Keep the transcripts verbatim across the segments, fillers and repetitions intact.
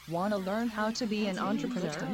Want to learn how to be an entrepreneur?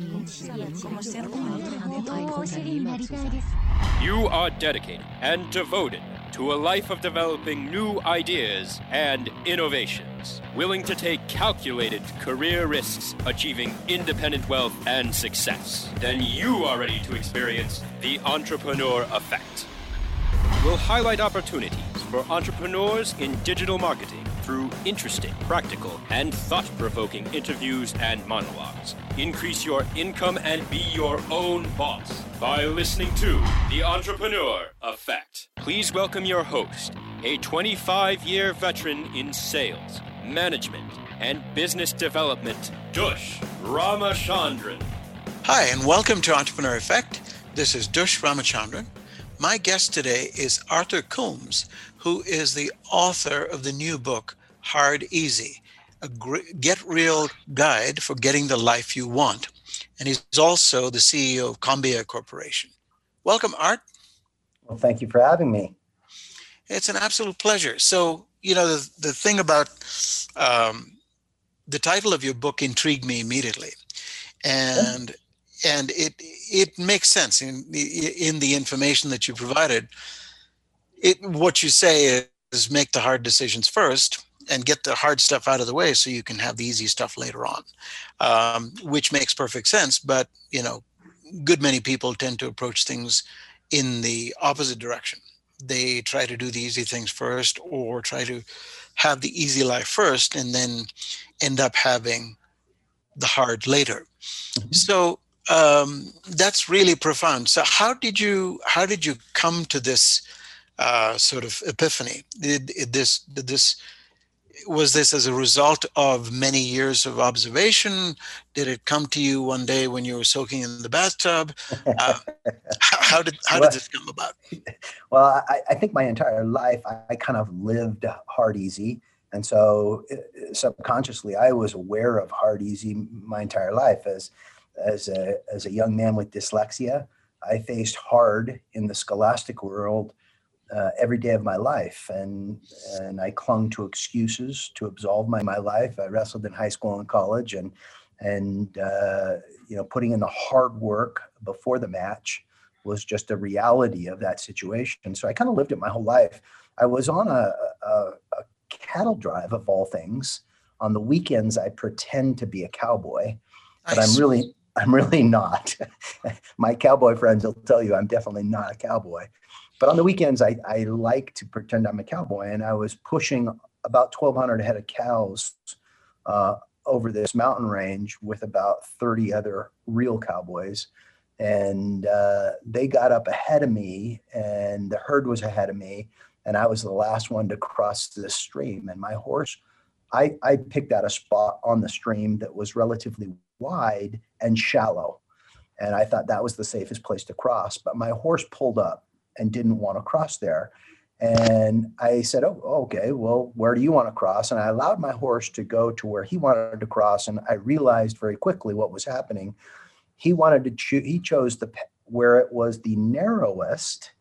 You are dedicated and devoted to a life of developing new ideas and innovations, willing to take calculated career risks, achieving independent wealth and success. Then you are ready to experience the entrepreneur effect. We'll highlight opportunities for entrepreneurs in digital marketing through interesting, practical, and thought-provoking interviews and monologues. Increase your income and be your own boss by listening to The Entrepreneur Effect. Please welcome your host, a twenty-five-year veteran in sales, management, and business development, Dush Ramachandran. Hi, and welcome to Entrepreneur Effect. This is Dush Ramachandran. My guest today is Arthur Coombs, who is the author of the new book, Hard Easy, a get real guide for getting the life you want. And he's also the C E O of Combia Corporation. Welcome, Art. Well, thank you for having me. It's an absolute pleasure. So, you know, the, the thing about um, the title of your book intrigued me immediately. And and it it makes sense in the, in the information that you provided. It what you say is make the hard decisions first and get the hard stuff out of the way so you can have the easy stuff later on, um, which makes perfect sense. But, you know, good many people tend to approach things in the opposite direction. They try to do the easy things first or try to have the easy life first and then end up having the hard later. Mm-hmm. So um, that's really profound. So how did you how did you come to this uh, sort of epiphany? Did, did this did this was this as a result of many years of observation? Did it come to you one day when you were soaking in the bathtub? Uh, how, how did how well, did this come about? Well, I, I think my entire life I, I kind of lived hard easy. And so uh, subconsciously, I was aware of hard easy my entire life. As as a as a young man with dyslexia, I faced hard in the scholastic world uh, every day of my life, and and I clung to excuses to absolve my my life. I wrestled in high school and college, and and uh, you know, putting in the hard work before the match was just a reality of that situation. So I kind of lived it my whole life. I was on a, a, a cattle drive of all things. On the weekends, I pretend to be a cowboy, but Nice. I'm really, I'm really not. My cowboy friends will tell you I'm definitely not a cowboy. But on the weekends, I, I like to pretend I'm a cowboy. And I was pushing about twelve hundred head of cows uh, over this mountain range with about thirty other real cowboys. And uh, they got up ahead of me, and the herd was ahead of me. And I was the last one to cross the stream. And my horse, I, I picked out a spot on the stream that was relatively wide and shallow. And I thought that was the safest place to cross. But my horse pulled up and didn't want to cross there. And I said, oh, okay, well, where do you want to cross? And I allowed my horse to go to where he wanted to cross. And I realized very quickly what was happening. He wanted to choose, he chose the where it was the narrowest,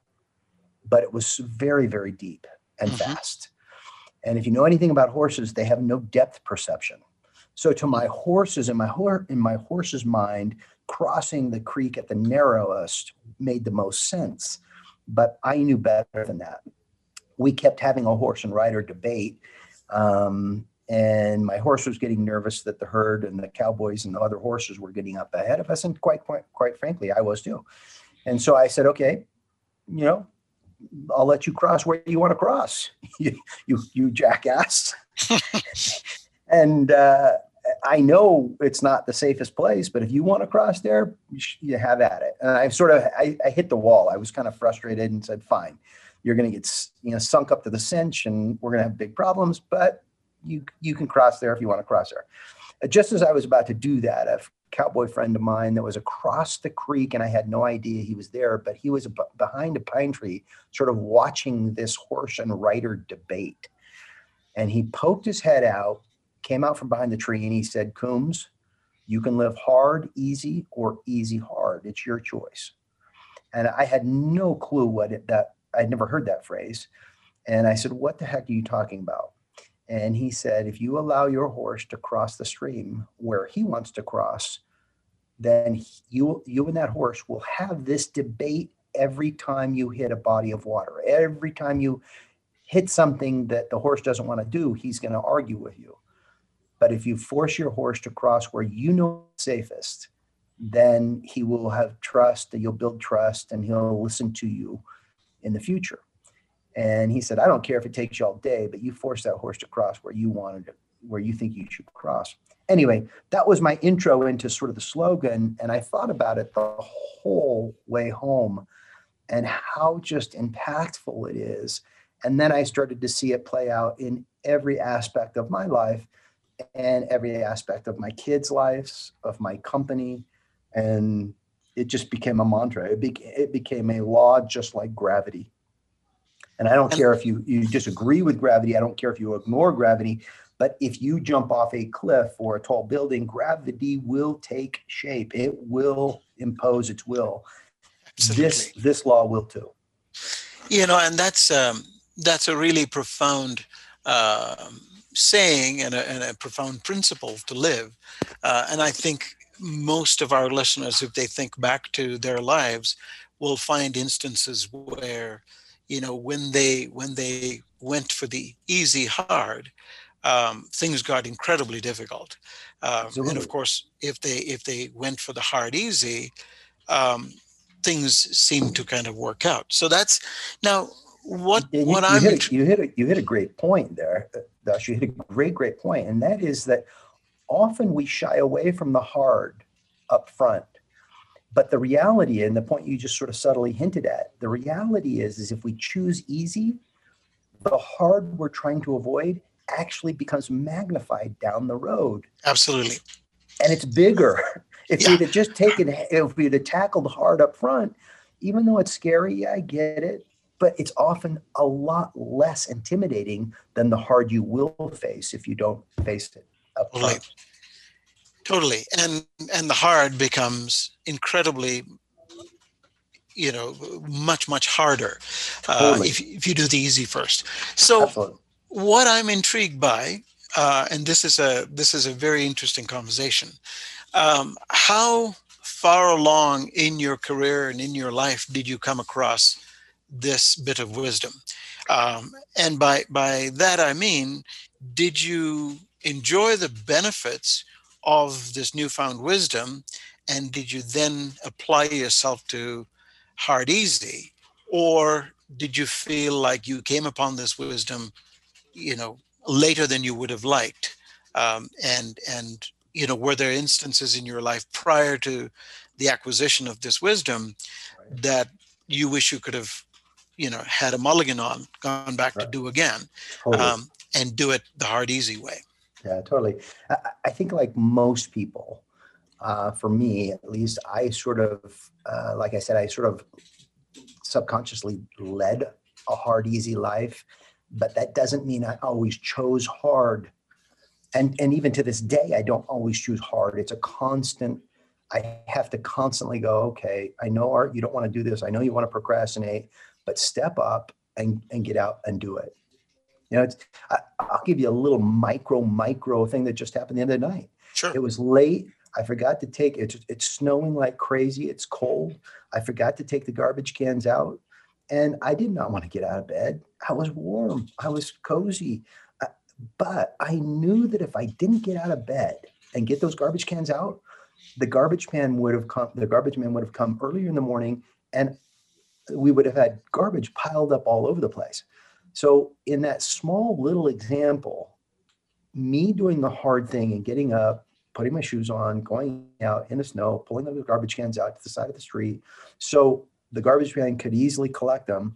but it was very, very deep and mm-hmm. fast. And if you know anything about horses, they have no depth perception. So to my horses, in my, hor- in my horse's mind, crossing the creek at the narrowest made the most sense. But I knew better than that. We kept having a horse and rider debate. Um, and my horse was getting nervous that the herd and the cowboys and the other horses were getting up ahead of us. And quite, quite, quite frankly, I was too. And so I said, okay, you know, I'll let you cross where you want to cross, you, you, you jackass. And uh, I know it's not the safest place, but if you want to cross there, you, sh- you have at it. And I sort of, I, I hit the wall. I was kind of frustrated and said, fine, you're going to get, you know, sunk up to the cinch and we're going to have big problems, but you, you can cross there if you want to cross there. Just as I was about to do that, a cowboy friend of mine that was across the creek, and I had no idea he was there, but he was b- behind a pine tree, sort of watching this horse and rider debate. And he poked his head out, came out from behind the tree, and he said, Coombs, you can live hard, easy, or easy, hard. It's your choice. And I had no clue what it, that, I'd never heard that phrase. And I said, what the heck are you talking about? And he said, if you allow your horse to cross the stream where he wants to cross, then you, you and that horse will have this debate every time you hit a body of water. Every time you hit something that the horse doesn't want to do, he's going to argue with you. But if you force your horse to cross where you know it's safest, then he will have trust, and you'll build trust, and he'll listen to you in the future. And he said, I don't care if it takes you all day, but you force that horse to cross where you wanted to, where you think you should cross. Anyway, that was my intro into sort of the slogan. And I thought about it the whole way home and how just impactful it is. And then I started to see it play out in every aspect of my life and every aspect of my kids' lives, of my company. And it just became a mantra. It, be, it became a law, just like gravity. And I don't care if you, you disagree with gravity. I don't care if you ignore gravity. But if you jump off a cliff or a tall building, gravity will take shape. It will impose its will. Absolutely. This this law will too. You know, and that's um, that's a really profound uh, saying and a, and a profound principle to live. Uh, and I think most of our listeners, if they think back to their lives, will find instances where, you know, when they when they went for the easy hard, um, things got incredibly difficult. Um, and of course, if they if they went for the hard easy, um, things seem to kind of work out. So that's now what you, what you I'm hit a, you hit a, you hit a great point there, Dash. You hit a great great point, and that is that often we shy away from the hard up front. But the reality, and the point you just sort of subtly hinted at, the reality is, is if we choose easy, the hard we're trying to avoid actually becomes magnified down the road. Absolutely. And it's bigger. If Yeah. we'd have just taken, if we'd have tackled hard up front, even though it's scary, yeah, I get it, but it's often a lot less intimidating than the hard you will face if you don't face it up Totally. front. Totally. And and the hard becomes incredibly, you know, much, much harder uh, Totally. if, if you do the easy first. So Absolutely. what I'm intrigued by, uh, and this is a this is a very interesting conversation, um, how far along in your career and in your life did you come across this bit of wisdom? Um, and by by that I mean, did you enjoy the benefits of this newfound wisdom, and did you then apply yourself to hard easy, or did you feel like you came upon this wisdom, you know, later than you would have liked? Um, and and you know, were there instances in your life prior to the acquisition of this wisdom Right. that you wish you could have, you know, had a mulligan on, gone back Right. to do again, Totally. um, and do it the hard easy way? Yeah, totally. I, I think like most people, uh, for me at least, I sort of, uh, like I said, I sort of subconsciously led a hard, easy life, but that doesn't mean I always chose hard. And, and even to this day, I don't always choose hard. It's a constant, I have to constantly go, okay, I know, Art, you don't want to do this. I know you want to procrastinate, but step up and, and get out and do it. You know, it's, I, I'll give you a little micro, micro thing that just happened the other night. Sure. It was late. I forgot to take, it's, it's snowing like crazy. It's cold. I forgot to take the garbage cans out. And I did not want to get out of bed. I was warm. I was cozy. Uh, but I knew that if I didn't get out of bed and get those garbage cans out, the garbage man would have come, the garbage man would have come earlier in the morning, and we would have had garbage piled up all over the place. So in that small little example, me doing the hard thing and getting up, putting my shoes on, going out in the snow, pulling the garbage cans out to the side of the street so the garbage man could easily collect them,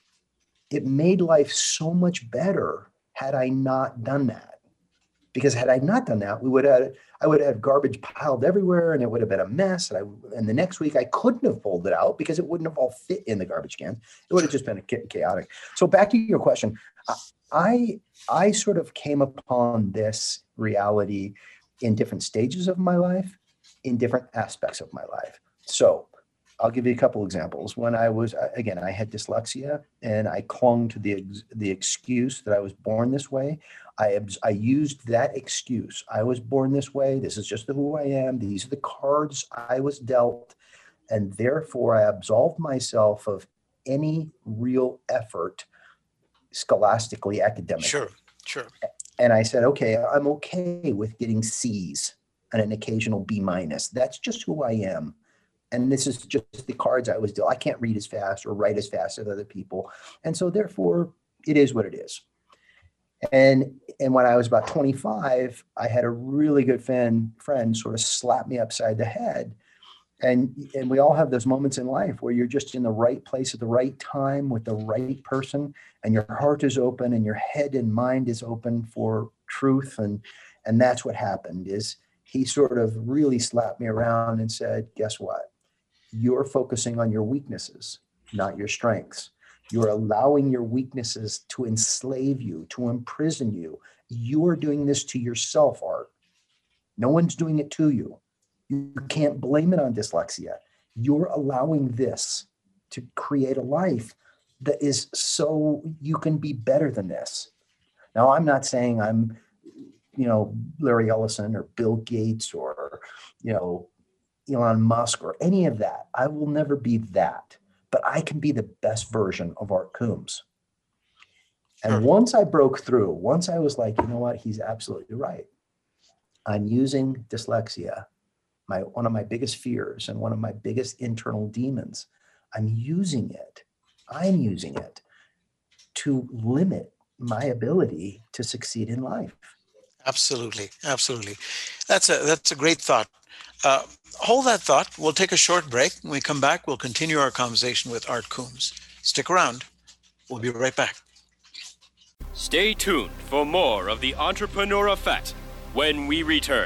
it made life so much better had I not done that. Because had I not done that, we would have, I would have garbage piled everywhere, and it would have been a mess. And, I, and the next week I couldn't have pulled it out because it wouldn't have all fit in the garbage can. It would have just been chaotic. So back to your question, I, I sort of came upon this reality in different stages of my life, in different aspects of my life. So I'll give you a couple examples. When I was, again, I had dyslexia, and I clung to the, the excuse that I was born this way. I, abs- I used that excuse. I was born this way. This is just who I am. These are the cards I was dealt. And therefore, I absolved myself of any real effort scholastically, academically. Sure, sure. And I said, okay, I'm okay with getting C's and an occasional B minus. That's just who I am. And this is just the cards I was dealt. I can't read as fast or write as fast as other people. And so therefore, it is what it is. And and when I was about twenty-five, I had a really good friend, friend sort of slap me upside the head. And, and we all have those moments in life where you're just in the right place at the right time with the right person, and your heart is open and your head and mind is open for truth. And, and that's what happened is he sort of really slapped me around and said, guess what? You're focusing on your weaknesses, not your strengths. You're allowing your weaknesses to enslave you, to imprison you. You are doing this to yourself, Art. No one's doing it to you. You can't blame it on dyslexia. You're allowing this to create a life that is so you can be better than this. Now, I'm not saying I'm, you know, Larry Ellison or Bill Gates or, you know, Elon Musk or any of that. I will never be that. But I can be the best version of Art Coombs. And Sure. once I broke through, once I was like, you know what, he's absolutely right. I'm using dyslexia, my one of my biggest fears and one of my biggest internal demons. I'm using it. I'm using it to limit my ability to succeed in life. Absolutely, absolutely. That's a that's a great thought. Uh, hold that thought. We'll take a short break. When we come back, we'll continue our conversation with Art Coombs. Stick around. We'll be right back. Stay tuned for more of the Entrepreneur Effect when we return.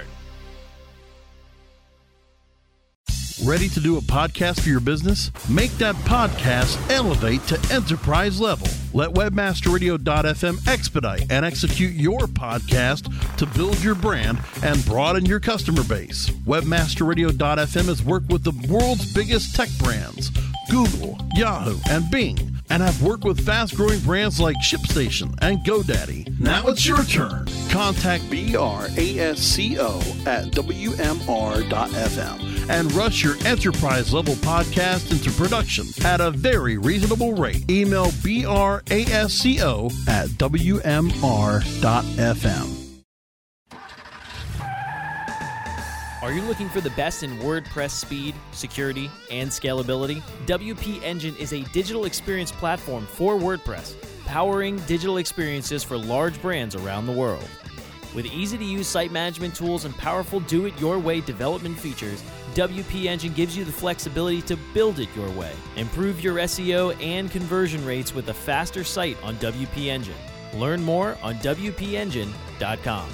Ready to do a podcast for your business? Make that podcast elevate to enterprise level. Let webmaster radio dot f m expedite and execute your podcast to build your brand and broaden your customer base. webmaster radio dot f m has worked with the world's biggest tech brands, Google, Yahoo, and Bing, and have worked with fast-growing brands like ShipStation and GoDaddy. Now it's your turn. Contact B R A S C O at W M R dot F M and rush your enterprise-level podcast into production at a very reasonable rate. Email B R A S C O at W M R dot F M. Are you looking for the best in WordPress speed, security, and scalability? W P Engine is a digital experience platform for WordPress, powering digital experiences for large brands around the world. With easy-to-use site management tools and powerful do-it-your-way development features, W P Engine gives you the flexibility to build it your way. Improve your S E O and conversion rates with a faster site on W P Engine. Learn more on W P engine dot com.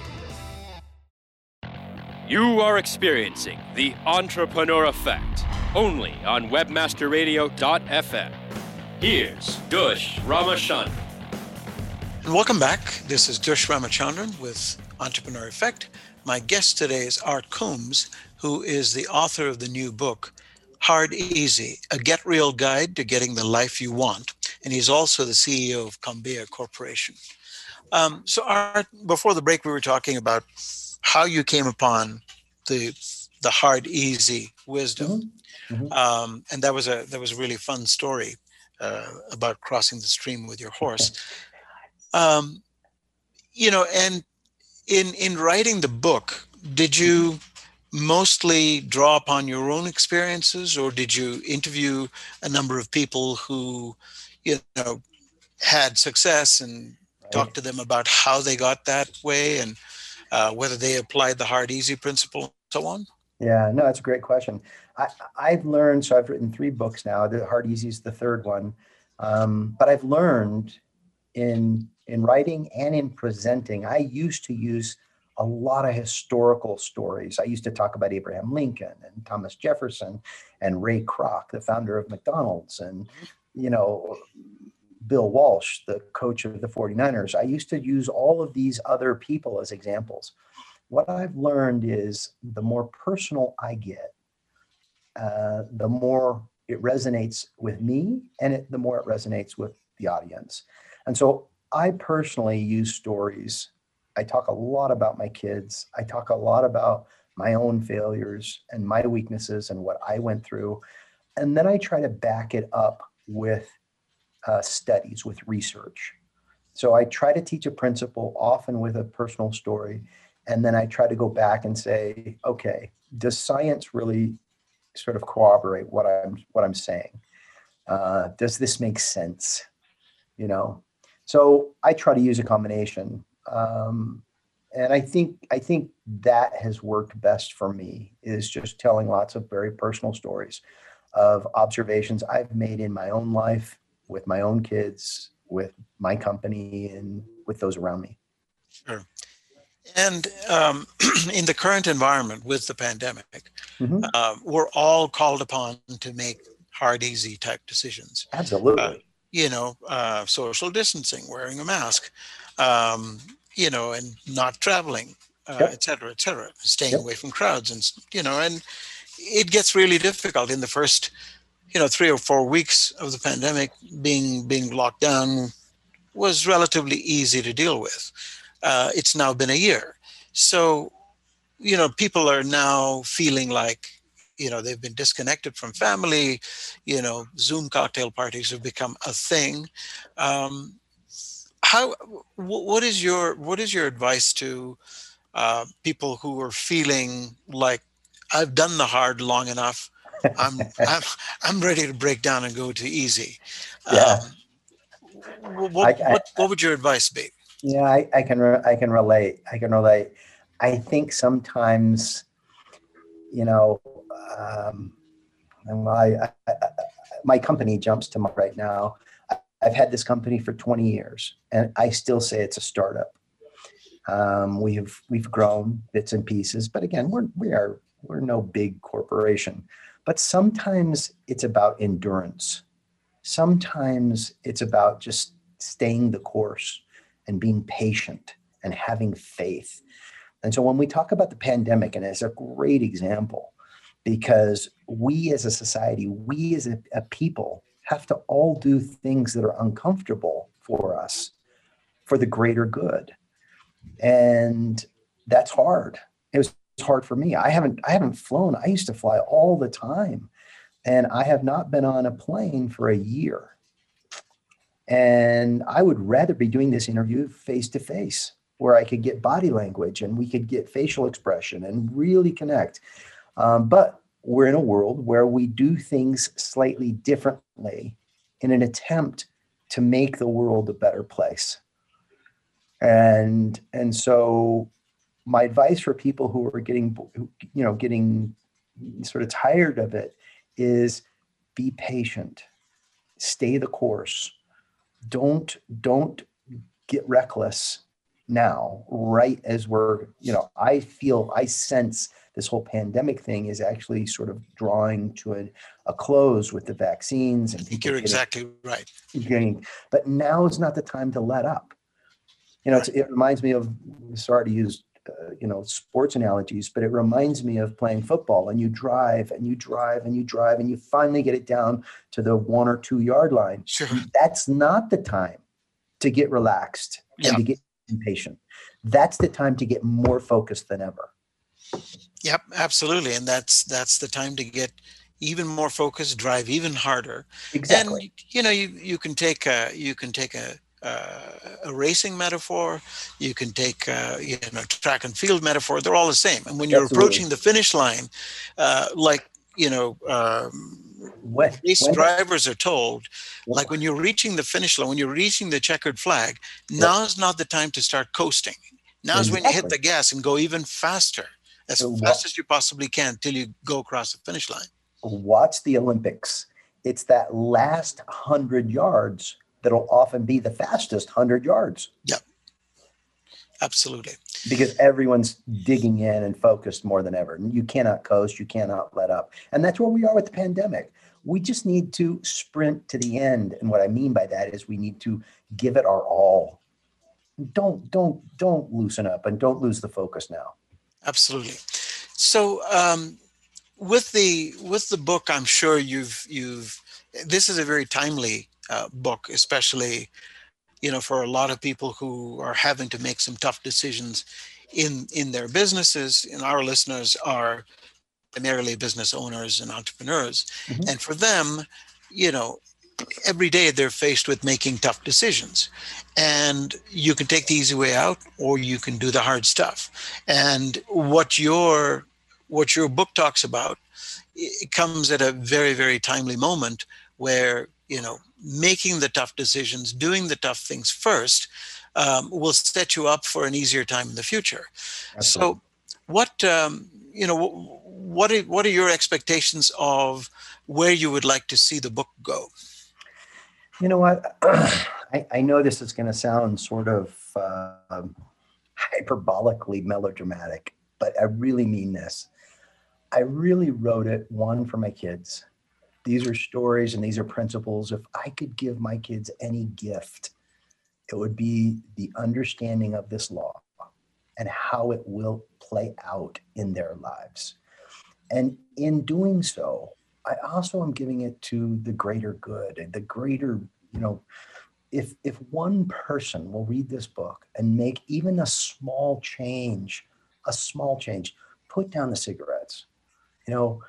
You are experiencing the Entrepreneur Effect only on webmaster radio dot f m. Here's Dush Ramachandran. And welcome back. This is Dush Ramachandran with Entrepreneur Effect. My guest today is Art Coombs, who is the author of the new book, Hard Easy, A Get Real Guide to Getting the Life You Want. And he's also the C E O of Combea Corporation. Um, so Art, before the break, we were talking about how you came upon the the hard, easy wisdom. Mm-hmm. Um, and that was a that was a really fun story uh, about crossing the stream with your horse. Um, you know, and in in writing the book, did you mostly draw upon your own experiences, or did you interview a number of people who, you know, had success and Right. talk to them about how they got that way and uh, whether they applied the hard, easy principle and so on? Yeah, no, that's a great question. I, I've learned, so I've written three books now. The Hard Easy is the third one. Um, but I've learned in in writing and in presenting, I used to use a lot of historical stories. I used to talk about Abraham Lincoln and Thomas Jefferson and Ray Kroc, the founder of McDonald's, and, you know, Bill Walsh, the coach of the forty-niners. I used to use all of these other people as examples. What I've learned is the more personal I get, uh, the more it resonates with me, and it, the more it resonates with the audience. And so I personally use stories. I talk a lot about my kids. I talk a lot about my own failures and my weaknesses and what I went through. And then I try to back it up with uh, studies, with research. So I try to teach a principle, often with a personal story. And then I try to go back and say, okay, does science really sort of corroborate what I'm what I'm saying? Uh, does this make sense? You know, so I try to use a combination, um, and I think I think that has worked best for me. Is just telling lots of very personal stories of observations I've made in my own life, with my own kids, with my company, and with those around me. Sure. And um, in the current environment with the pandemic, Mm-hmm. uh, we're all called upon to make hard, easy type decisions. Absolutely. Uh, you know, uh, social distancing, wearing a mask, um, you know, and not traveling, uh, Yep. et cetera, et cetera, staying Yep. away from crowds. And, you know, and it gets really difficult in the first, you know, three or four weeks of the pandemic. Being being locked down was relatively easy to deal with. Uh, it's now been a year. So, you know, people are now feeling like, you know, they've been disconnected from family. You know, Zoom cocktail parties have become a thing. Um, how, wh- what is your, what is your advice to uh, people who are feeling like, I've done the hard long enough. I'm, I'm, I'm ready to break down and go to easy. Yeah. Um, what, I, I, what, what would your advice be? Yeah, I, I can re- I can relate. I can relate. I think sometimes, you know, um, and I, I, I, my company jumps to mind right now. I, I've had this company for twenty years, and I still say it's a startup. Um, we've we've grown bits and pieces, but again, we're we are we're no big corporation. But sometimes it's about endurance. Sometimes it's about just staying the course and being patient and having faith. And so when we talk about the pandemic, and it's a great example, because we as a society, we as a, a people have to all do things that are uncomfortable for us for the greater good. And that's hard. It was hard for me. I haven't, I haven't flown. I used to fly all the time, and I have not been on a plane for a year. And I would rather be doing this interview face to face, where I could get body language and we could get facial expression and really connect. Um, but we're in a world where we do things slightly differently in an attempt to make the world a better place. And, and so my advice for people who are getting, you know, getting sort of tired of it is be patient, stay the course. Don't don't get reckless now, right as we're, you know, I feel, I sense this whole pandemic thing is actually sort of drawing to a, a close with the vaccines. And I think you're getting, exactly right. Getting, but now is not the time to let up. You know, it's, it reminds me of, sorry to use, uh, you know, sports analogies, but it reminds me of playing football, and you drive and you drive and you drive and you finally get it down to the one or two yard line. Sure. That's not the time to get relaxed and Yeah. to get impatient. That's the time to get more focused than ever. Yep, absolutely. And that's, that's the time to get even more focused, drive even harder. Exactly. And, you know, you, you can take a, you can take a, Uh, a racing metaphor, you can take uh, you know, track and field metaphor. They're all the same. And when you're Absolutely. approaching the finish line, uh, like, you know, um, When, race when, drivers are told, like when you're reaching the finish line, when you're reaching the checkered flag, Yep. now's not the time to start coasting. Now's when you hit Exactly. the gas and go even faster, as So fast what- as you possibly can till you go across the finish line. watch the Olympics. It's that last hundred yards that'll often be the fastest hundred yards. Yep, absolutely. Because everyone's digging in and focused more than ever. You cannot coast, you cannot let up. And that's where we are with the pandemic. We just need to sprint to the end. And what I mean by that is we need to give it our all. Don't, don't, don't loosen up and don't lose the focus now. Absolutely. So um, with the with the book, I'm sure you've you've this is a very timely uh, book, especially you know, for a lot of people who are having to make some tough decisions in, in their businesses, and our listeners are primarily business owners and entrepreneurs. Mm-hmm. And for them, you know, every day they're faced with making tough decisions. And you can take the easy way out, or you can do the hard stuff. And what your what your book talks about, it comes at a very, very timely moment where, you know, making the tough decisions, doing the tough things first, um, will set you up for an easier time in the future. Absolutely. So what, um, you know, what are, what are your expectations of where you would like to see the book go? You know what? I, I know this is going to sound sort of uh, hyperbolically melodramatic, but I really mean this. I really wrote it, one, for my kids. These are stories and these are principles. If I could give my kids any gift, it would be the understanding of this law and how it will play out in their lives. And in doing so, I also am giving it to the greater good and the greater, you know, if if one person will read this book and make even a small change, a small change, put down the cigarettes, you know,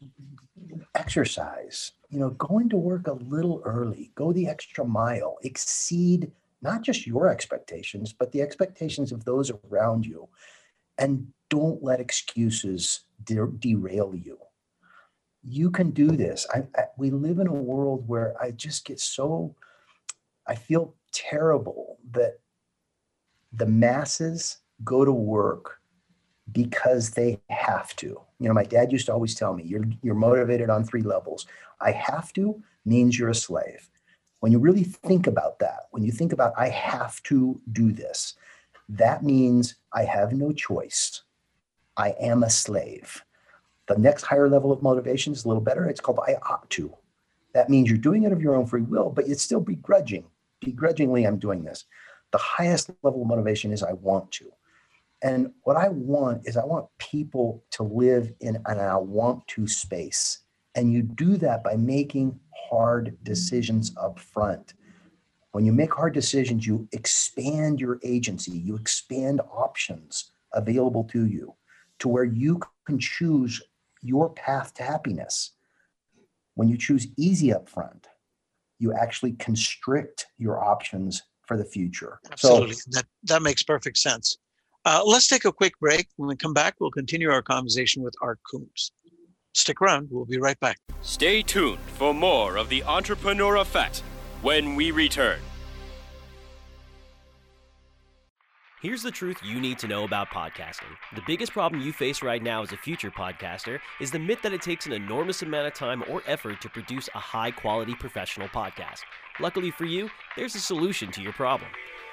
exercise, you know, going to work a little early, go the extra mile, exceed not just your expectations, but the expectations of those around you. And don't let excuses de- derail you. You can do this. I, I, we live in a world where I just get so, I feel terrible that the masses go to work because they have to. You know, my dad used to always tell me, you're, you're motivated on three levels. I have to means you're a slave. When you really think about that, when you think about, I have to do this, that means I have no choice. I am a slave. The next higher level of motivation is a little better. It's called I ought to. That means you're doing it of your own free will, but it's still begrudging. Begrudgingly, I'm doing this. The highest level of motivation is I want to. And what I want is I want people to live in an I want to space. And you do that by making hard decisions up front. When you make hard decisions, you expand your agency, you expand options available to you to where you can choose your path to happiness. When you choose easy up front, you actually constrict your options for the future. Absolutely. So, that, that makes perfect sense. Uh, let's take a quick break. When we come back, we'll continue our conversation with Art Coombs. Stick around. We'll be right back. Stay tuned for more of The Entrepreneur Effect when we return. Here's the truth you need to know about podcasting. The biggest problem you face right now as a future podcaster is the myth that it takes an enormous amount of time or effort to produce a high-quality professional podcast. Luckily for you, there's a solution to your problem.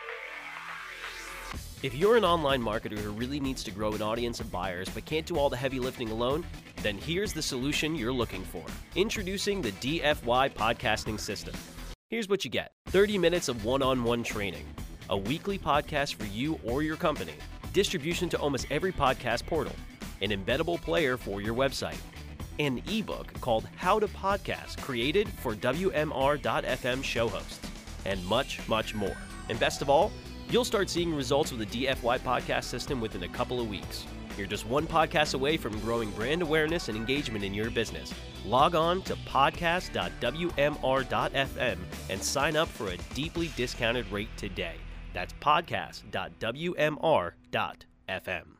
If you're an online marketer who really needs to grow an audience of buyers but can't do all the heavy lifting alone, then here's the solution you're looking for. Introducing the D F Y Podcasting System. Here's what you get. thirty minutes of one-on-one training, a weekly podcast for you or your company, distribution to almost every podcast portal, an embeddable player for your website, an ebook called How to Podcast created for W M R dot F M show hosts, and much, much more. And best of all, you'll start seeing results with the D F Y podcast system within a couple of weeks. You're just one podcast away from growing brand awareness and engagement in your business. Log on to podcast dot W M R dot F M and sign up for a deeply discounted rate today. That's podcast dot W M R dot F M.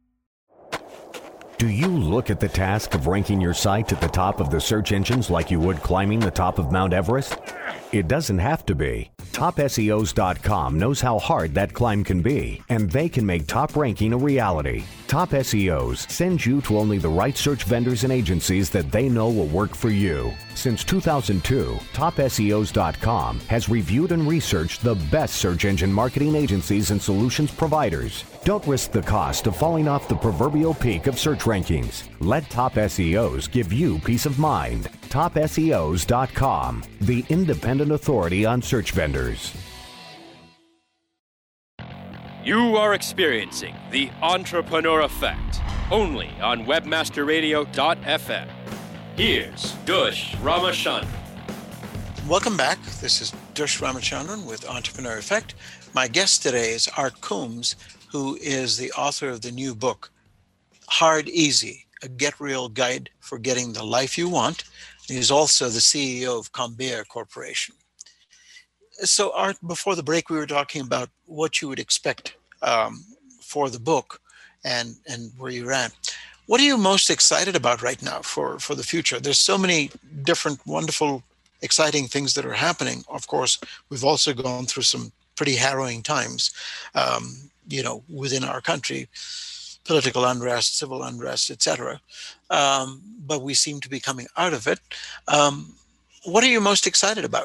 Do you look at the task of ranking your site at the top of the search engines like you would climbing the top of Mount Everest? It doesn't have to be. top S E Os dot com knows how hard that climb can be, and they can make top ranking a reality. Top S E Os sends you to only the right search vendors and agencies that they know will work for you. Since two thousand two, top S E Os dot com has reviewed and researched the best search engine marketing agencies and solutions providers. Don't risk the cost of falling off the proverbial peak of search rankings. Let Top S E Os give you peace of mind. top S E Os dot com, the independent authority on search vendors. You are experiencing the Entrepreneur Effect, only on webmaster radio dot f m. Here's Dush Ramachandran. Welcome back. This is Dush Ramachandran with Entrepreneur Effect. My guest today is Art Coombs, who is the author of the new book, Hard Easy, a Get Real Guide for Getting the Life You Want. He's also the C E O of Combeer Corporation. So, Art, before the break, we were talking about what you would expect um, for the book and, and where you're at. What are you most excited about right now for, for the future? There's so many different, wonderful, exciting things that are happening. Of course, we've also gone through some pretty harrowing times, um, you know, within our country, political unrest, civil unrest, et cetera. Um, but we seem to be coming out of it. Um, what are you most excited about?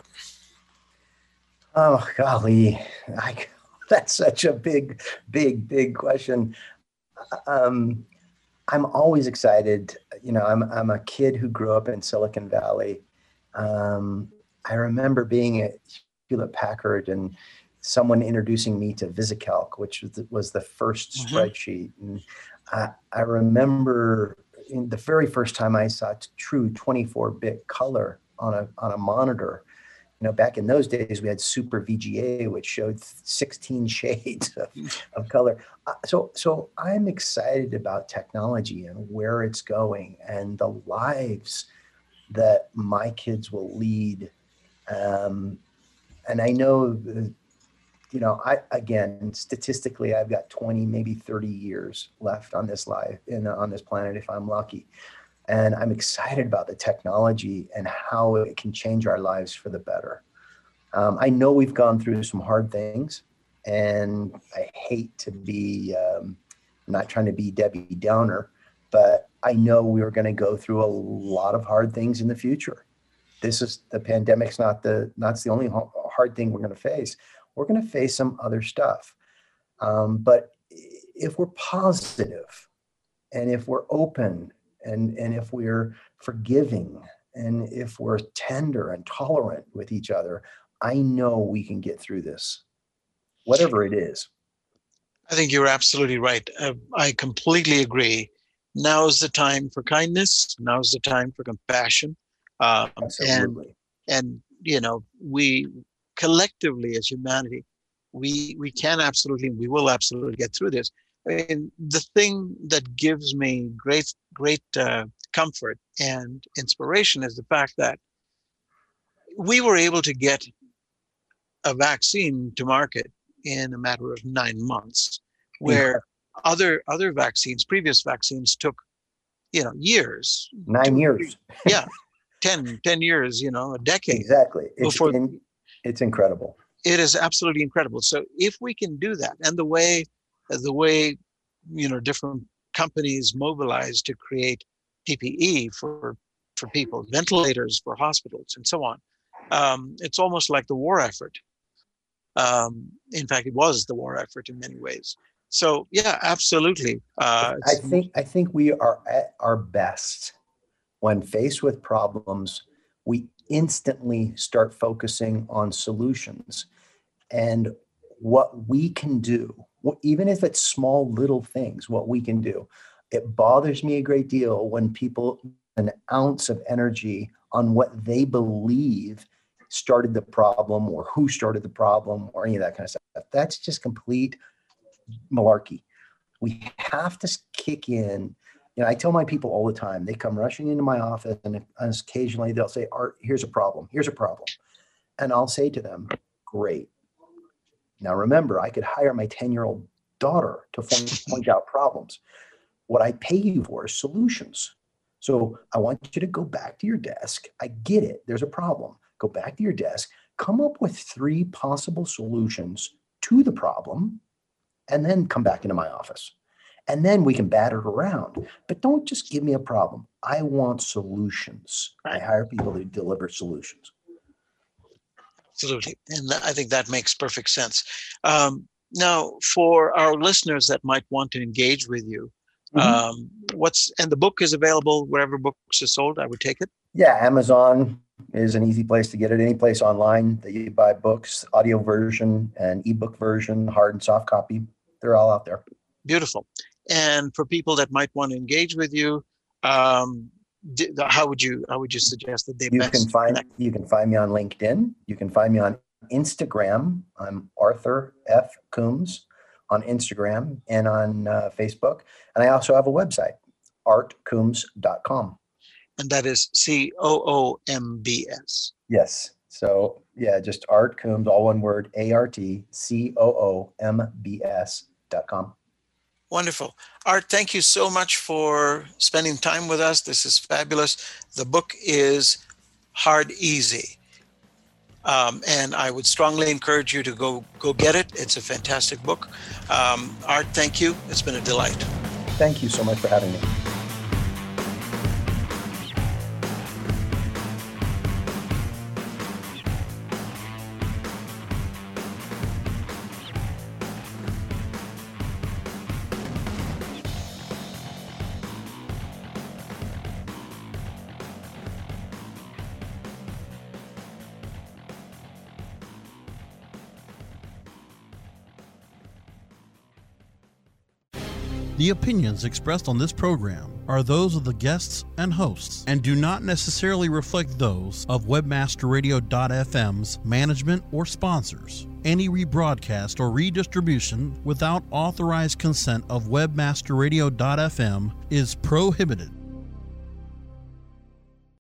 Oh, golly, I, that's such a big, big, big question. Um, I'm always excited. You know, I'm I'm a kid who grew up in Silicon Valley. Um, I remember being at Hewlett Packard and someone introducing me to VisiCalc, which was the, was the first mm-hmm. spreadsheet. And I, I remember in the very first time I saw true twenty-four bit color on a on a monitor. You know, back in those days, we had Super V G A, which showed sixteen shades of, of color. Uh, so, so I'm excited about technology and where it's going and the lives that my kids will lead. Um, and I know, the, you know, I again, statistically, I've got twenty, maybe thirty years left on this life, in on this planet, if I'm lucky. And I'm excited about the technology and how it can change our lives for the better. Um, I know we've gone through some hard things, and I hate to be, um, I'm not trying to be Debbie Downer, but I know we are going to go through a lot of hard things in the future. This is, the pandemic's not the, not the only hard thing we're going to face. We're going to face some other stuff. Um, but if we're positive and if we're open, And, and if we're forgiving and if we're tender and tolerant with each other, I know we can get through this, whatever it is. I think you're absolutely right. Uh, I completely agree. Now's the time for kindness. Now's the time for compassion. Um, Absolutely. And, and, you know, we collectively as humanity, we, we can absolutely, we will absolutely get through this. And the thing that gives me great, great uh, comfort and inspiration is the fact that we were able to get a vaccine to market in a matter of nine months, where yeah. other other vaccines, previous vaccines, took, you know, years. Nine two, years. yeah, ten, ten years. You know, a decade. Exactly. It's before, in, it's incredible. It is absolutely incredible. So if we can do that, and the way. the way, you know, different companies mobilize to create P P E for, for people, ventilators for hospitals and so on. Um, it's almost like the war effort. Um, in fact, it was the war effort in many ways. So yeah, absolutely. Uh, I think, I think we are at our best when faced with problems. We instantly start focusing on solutions and what we can do. Even if it's small little things, what we can do. It bothers me a great deal when people an ounce of energy on what they believe started the problem or who started the problem or any of that kind of stuff. That's just complete malarkey. We have to kick in. You know, I tell my people all the time, they come rushing into my office and occasionally they'll say, Art, here's a problem. Here's a problem. And I'll say to them, great. Now, remember, I could hire my ten-year-old daughter to point out problems. What I pay you for is solutions. So I want you to go back to your desk. I get it. There's a problem. Go back to your desk, come up with three possible solutions to the problem, and then come back into my office. And then we can bat it around. But don't just give me a problem. I want solutions. I hire people to deliver solutions. Absolutely. And I think that makes perfect sense. Um, now, for our listeners that might want to engage with you, mm-hmm. um, what's, and the book is available wherever books are sold, I would take it? Yeah, Amazon is an easy place to get it. Any place online that you buy books, audio version and ebook version, hard and soft copy, they're all out there. Beautiful. And for people that might want to engage with you, um, how would you how would you suggest that they you best can find connect? You can find me on LinkedIn. You can find me on Instagram. I'm Arthur F. Coombs on Instagram and on uh, Facebook. And I also have a website, art coombs dot com. And that is C O O M B S. Yes. So yeah, just Art Coombs, all one word, A R T C O O M B S dot com. Wonderful. Art, thank you so much for spending time with us. This is fabulous. The book is Hard Easy. Um, and I would strongly encourage you to go go get it. It's a fantastic book. Um, Art, thank you. It's been a delight. Thank you so much for having me. The opinions expressed on this program are those of the guests and hosts and do not necessarily reflect those of Webmaster Radio dot f m's management or sponsors. Any rebroadcast or redistribution without authorized consent of Webmaster Radio dot f m is prohibited.